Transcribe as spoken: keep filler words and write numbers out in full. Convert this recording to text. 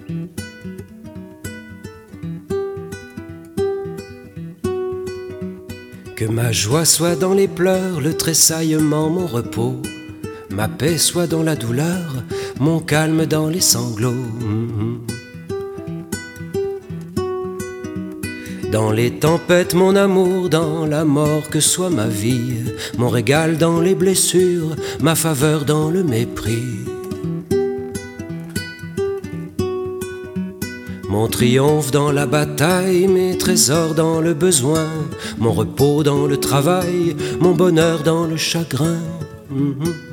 Que ma joie soit dans les pleurs, le tressaillement, mon repos. Ma paix soit dans la douleur, mon calme dans les sanglots. Dans les tempêtes, mon amour, dans la mort que soit ma vie. Mon régal dans les blessures, ma faveur dans le mépris. Mon triomphe dans la bataille, mes trésors dans le besoin, mon repos dans le travail, mon bonheur dans le chagrin. Mm-hmm.